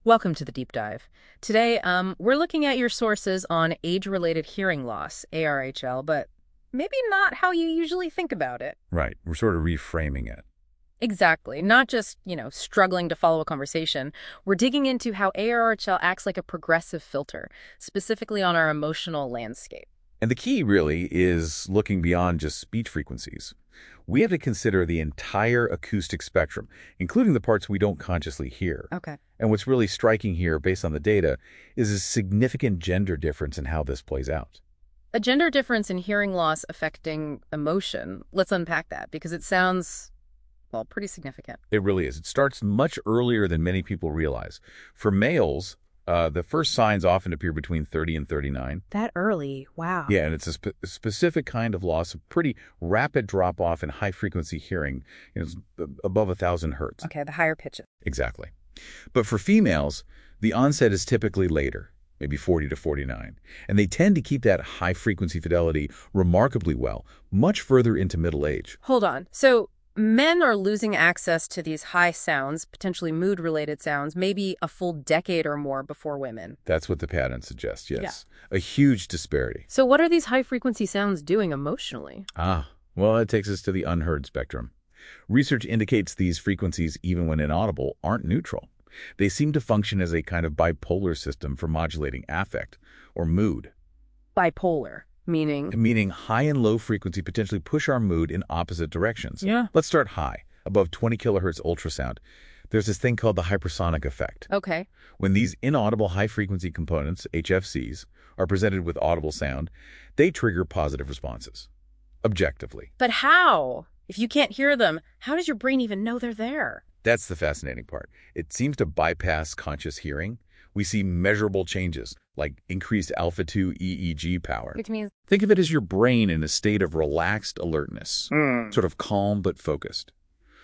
Welcome to the deep dive. Today, we're looking at your sources on age-related hearing loss, ARHL, but maybe not how you usually think about it. Right. We're sort of reframing it. Exactly. Not just, struggling to follow a conversation. We're digging into how ARHL acts like a progressive filter, specifically on our emotional landscape. And the key really is looking beyond just speech frequencies. We have to consider the entire acoustic spectrum, including the parts we don't consciously hear. Okay. And what's really striking here, based on the data, is a significant gender difference in how this plays out. A gender difference in hearing loss affecting emotion. Let's unpack that because it sounds, well, pretty significant. It really is. It starts much earlier than many people realize. For males, the first signs often appear between 30 and 39. That early? Wow. Yeah, and it's a specific kind of loss, a pretty rapid drop-off in high-frequency hearing, it's above 1,000 hertz. Okay, the higher pitches. Exactly. But for females, the onset is typically later, maybe 40 to 49, and they tend to keep that high-frequency fidelity remarkably well, much further into middle age. Hold on. So men are losing access to these high sounds, potentially mood-related sounds, maybe a full decade or more before women. That's what the pattern suggests, yes. Yeah. A huge disparity. So what are these high-frequency sounds doing emotionally? Well, that takes us to the unheard spectrum. Research indicates these frequencies, even when inaudible, aren't neutral. They seem to function as a kind of bipolar system for modulating affect or mood. Bipolar, meaning? Meaning high and low frequency potentially push our mood in opposite directions. Yeah. Let's start high, above 20 kilohertz ultrasound. There's this thing called the hypersonic effect. Okay. When these inaudible high-frequency components, HFCs, are presented with audible sound, they trigger positive responses, objectively. But how? If you can't hear them, how does your brain even know they're there? That's the fascinating part. It seems to bypass conscious hearing. We see measurable changes, like increased alpha-2 EEG power. Which means? Think of it as your brain in a state of relaxed alertness, sort of calm but focused.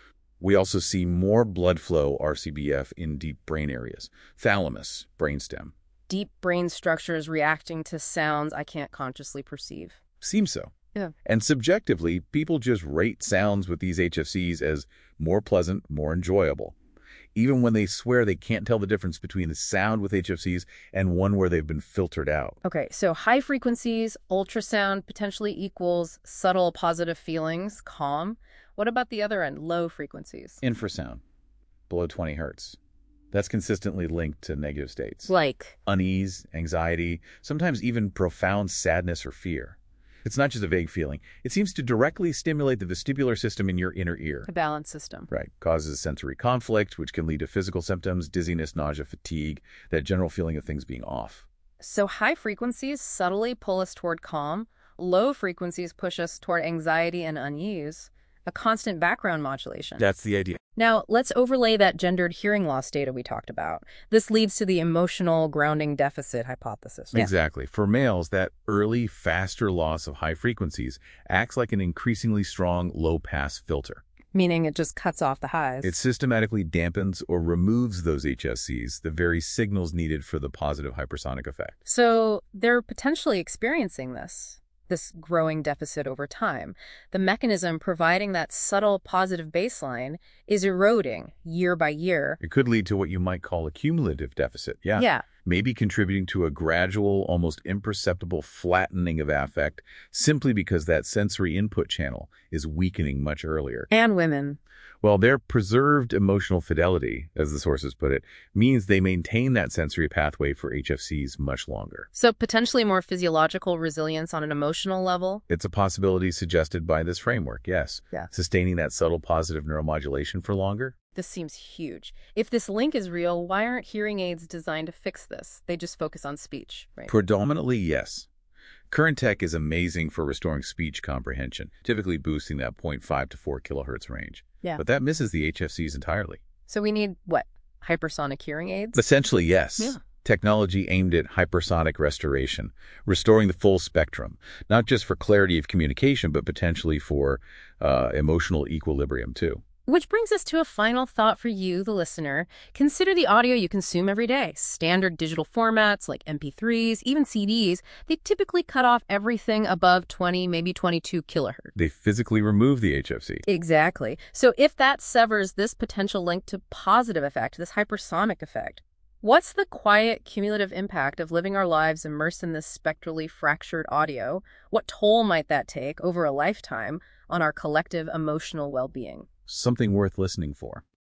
We also see more blood flow, RCBF, in deep brain areas, thalamus, brainstem. Deep brain structures reacting to sounds I can't consciously perceive. Seems so. Yeah. And subjectively, people just rate sounds with these HFCs as more pleasant, more enjoyable, even when they swear they can't tell the difference between the sound with HFCs and one where they've been filtered out. Okay, so high frequencies, ultrasound potentially equals subtle positive feelings, calm. What about the other end, low frequencies? Infrasound, below 20 hertz. That's consistently linked to negative states. Like? Unease, anxiety, sometimes even profound sadness or fear. It's not just a vague feeling. It seems to directly stimulate the vestibular system in your inner ear. The balance system. Right. Causes sensory conflict, which can lead to physical symptoms, dizziness, nausea, fatigue, that general feeling of things being off. So high frequencies subtly pull us toward calm. Low frequencies push us toward anxiety and unease. A constant background modulation. That's the idea. Now, let's overlay that gendered hearing loss data we talked about. This leads to the emotional grounding deficit hypothesis. Yeah. Exactly. For males, that early, faster loss of high frequencies acts like an increasingly strong low-pass filter. Meaning it just cuts off the highs. It systematically dampens or removes those HFCs, the very signals needed for the positive hypersonic effect. So they're potentially experiencing this growing deficit over time. The mechanism providing that subtle positive baseline is eroding year by year. It could lead to what you might call a cumulative deficit. Yeah. Maybe contributing to a gradual, almost imperceptible flattening of affect simply because that sensory input channel is weakening much earlier. And women. Well, their preserved emotional fidelity, as the sources put it, means they maintain that sensory pathway for HFCs much longer. So potentially more physiological resilience on an emotional level? It's a possibility suggested by this framework, yes. Yeah. Sustaining that subtle positive neuromodulation for longer. This seems huge. If this link is real, why aren't hearing aids designed to fix this? They just focus on speech, right? Predominantly, yes. Current tech is amazing for restoring speech comprehension, typically boosting that 0.5 to 4 kilohertz range. Yeah. But that misses the HFCs entirely. So we need, what, hypersonic hearing aids? Essentially, yes. Yeah. Technology aimed at hypersonic restoration, restoring the full spectrum, not just for clarity of communication, but potentially for emotional equilibrium, too. Which brings us to a final thought for you, the listener. Consider the audio you consume every day. Standard digital formats like MP3s, even CDs, they typically cut off everything above 20, maybe 22 kilohertz. They physically remove the HFC. Exactly. So if that severs this potential link to positive effect, this hypersonic effect, What's the quiet, cumulative impact of living our lives immersed in this spectrally fractured audio? What toll might that take over a lifetime on our collective emotional well-being? Something worth listening for.